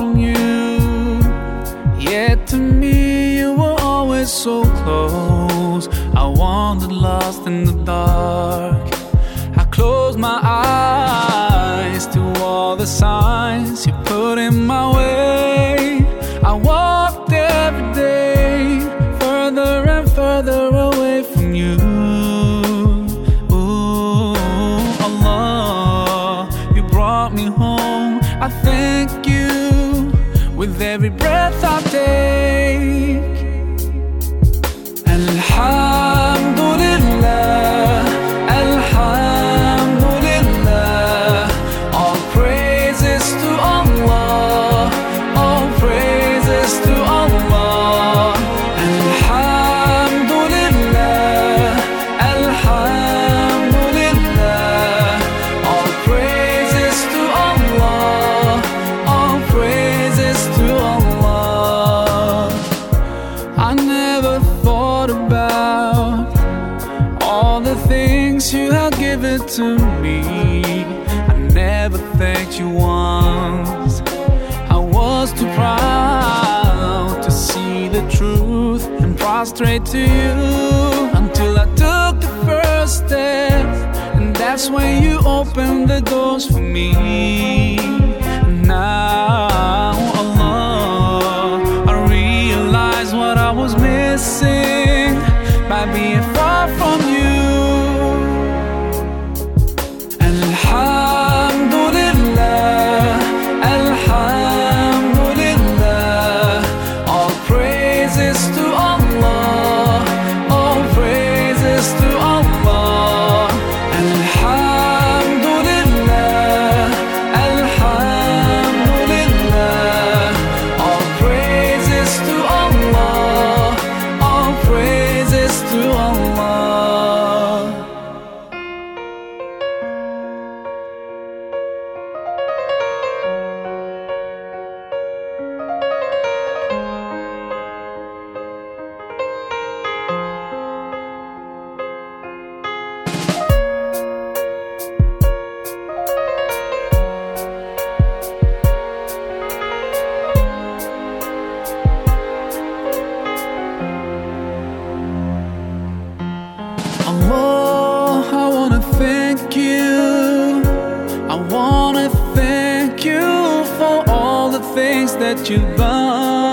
from you. Yet to me you were always so close. I wandered lost in the dark. I closed my eyes to all the signs you put in my way. I walked every day further and further away from you. Ooh, Allah, you brought me home. I thank you with every breath I take. Alhamdulillah, Alhamdulillah. All praises to Allah, all praises to Allah. Alhamdulillah, Alhamdulillah. All praises to Allah, all praises to Allah. I never thought about all the things you have given to me. I never thanked you once. I was too proud to see the truth and prostrate to you, until I took the first step, and that's when you opened the doors for me. Now, Allah, I realize what I was missing by being far from you. Alhamdulillah, Alhamdulillah. All praises to Allah, all praises to Allah. Alhamdulillah, Alhamdulillah. All praises to Allah, all praises to Allah. Allah, I wanna thank you. I wanna thank you for all the things that you've done.